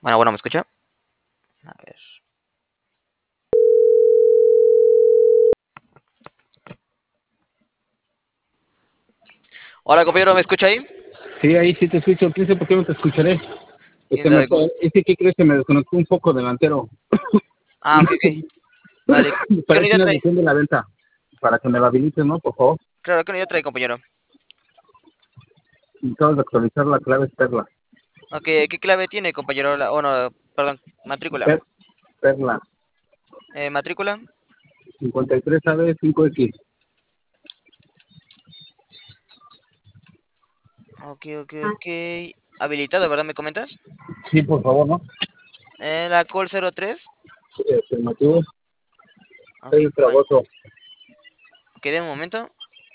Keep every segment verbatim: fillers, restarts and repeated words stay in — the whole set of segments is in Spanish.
Bueno, bueno, ¿me escucha? A ver. Hola, compañero, ¿me escucha ahí? Sí, ahí sí te escucho. ¿Quién sabe por qué no te escucharé? ¿Quién Este, me, sabe cómo? este ¿qué crees que me desconectó un poco delantero? Ah, ok, ok. Vale. ¿Qué Parece unidad una trae? edición de la venta. Para que me la habilites, ¿no? Por favor. Claro, ¿qué unidad trae, compañero? Acabas de actualizar la clave Perla. Ok, ¿qué clave tiene, compañero? La, oh, no, perdón, matrícula. Per, Perla. Eh, matrícula. cincuenta y tres A B cinco X. Ok, ok, ok. Habilitado, ¿verdad? ¿Me comentas? Sí, por favor, ¿no? Eh, la call cero tres. Este, motivo. Ok, Soy compañero. trabajo. Ok, de un momento.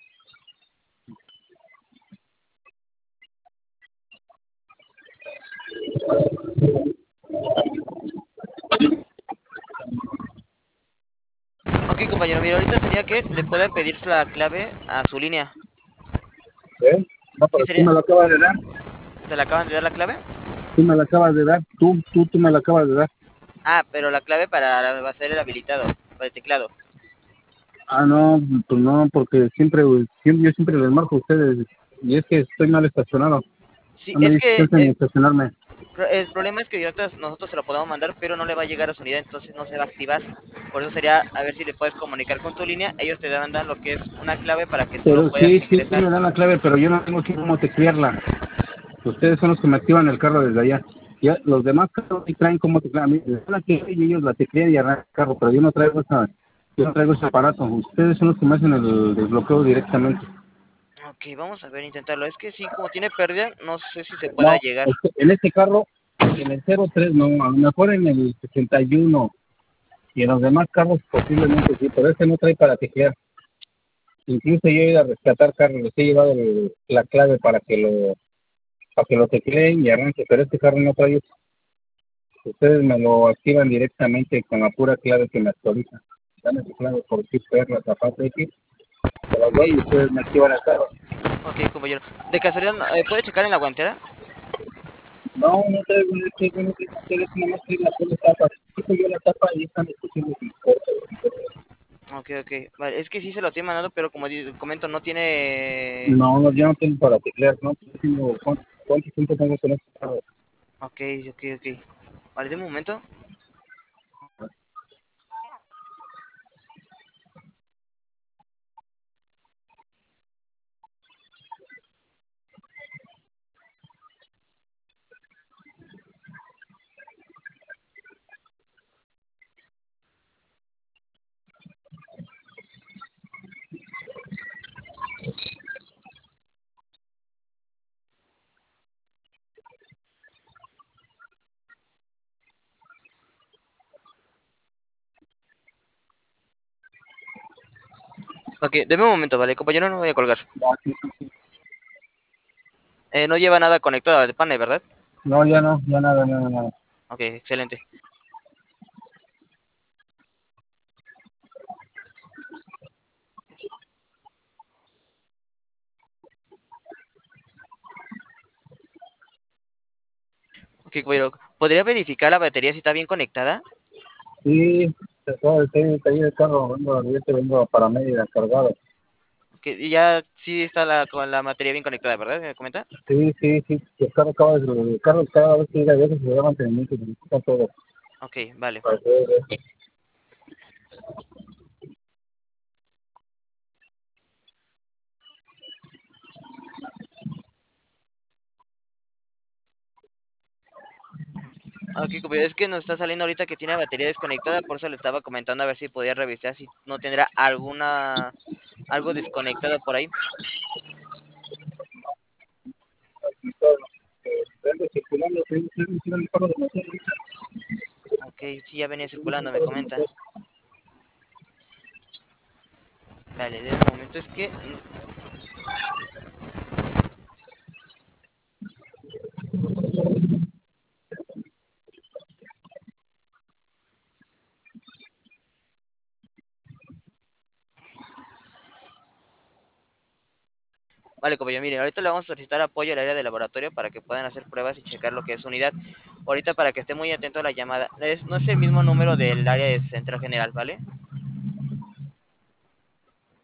Ok, compañero, mira, ahorita sería que le pueda pedir la clave a su línea. ¿Eh? No, Sí, pero tú sería. me la acabas de dar. ¿Se le acaban de dar la clave? Tú me la acabas de dar. Tú, tú, tú me la acabas de dar. Ah, pero la clave para va a ser el habilitado, para el teclado. Ah, no, pues no, porque siempre, siempre yo siempre les marco a ustedes. Y es que estoy mal estacionado. Sí, No me es dice que chance ni eh, estacionarme. el problema es que ahorita nosotros se lo podemos mandar, pero no le va a llegar a su unidad, entonces no se va a activar. Por eso sería a ver si le puedes comunicar con tu línea. Ellos te van a dar lo que es una clave para que tú lo Pero puedas sí, sí, sí ingresar. me dan la clave, pero yo no tengo que cómo teclearla. Ustedes son los que me activan el carro desde allá. Ya, los demás carros sí traen cómo teclear. A mí, la que y ellos la teclean y arrancan el carro, pero yo no traigo esa, yo no traigo ese aparato. Ustedes son los que me hacen el desbloqueo directamente. Ok, vamos a ver, intentarlo. Es que sí, como tiene pérdida, no sé si se pueda No, llegar. este, en este carro, en el cero tres no, a lo mejor en el sesenta y uno y en los demás carros posiblemente sí, pero este no trae para teclear. Incluso yo he ido a rescatar carros, les he llevado el- la clave para que lo para que lo tecleen y arranque, pero este carro no trae eso. Ustedes me lo activan directamente con la pura clave que me actualiza. Dame su clave por chip perla, zapato X, se las Ok, doy y ustedes me activan el carro. ok, compañero. De casualidad, eh, ¿puede checar en la guantera? No, no traigo, no traigo, no traigo, ustedes nada más traen la pura tapa. Quito yo la tapa y están discutiendo si importa. Ok, ok. Vale, es que sí se lo estoy mandando, pero como di- comento, no tiene. No, no, yo no tengo para teclear, ¿no? Tengo, ¿cuánto, ¿Cuánto tiempo tengo con este carro? Ok, ok, ok. Vale, de un momento. Ok, deme un momento, vale, compañero, no voy a colgar. No, sí, sí, sí. Eh, no lleva nada conectado al panel, ¿verdad? No, ya no, ya nada, nada, nada. Ok, excelente. Ok, compañero, ¿podría verificar la batería si está bien conectada? Sí, se acaba de salir ahí el carro, vengo, yo te vengo para Mérida cargado. Ok, y ya sí está la, con la batería bien conectada, ¿verdad? ¿Me comenta? Sí, sí, sí, el carro acaba de, el carro cada vez que llega a veces se da mantenimiento, se necesita todo. Ok, vale. Para poder ver. Ok, compañero, es que nos está saliendo ahorita que tiene batería desconectada, por eso le estaba comentando a ver si podía revisar si no tendrá alguna, algo desconectado por ahí. Vende circulando, sí, sí, sí, el carro de motor. Ok, sí, ya venía circulando, me comenta. Vale, de momento es que. Vale, compañero, mire, ahorita le vamos a solicitar apoyo al área de laboratorio para que puedan hacer pruebas y checar lo que es su unidad. ahorita para que esté muy atento a la llamada. Es, no es el mismo número del área de central general, ¿vale?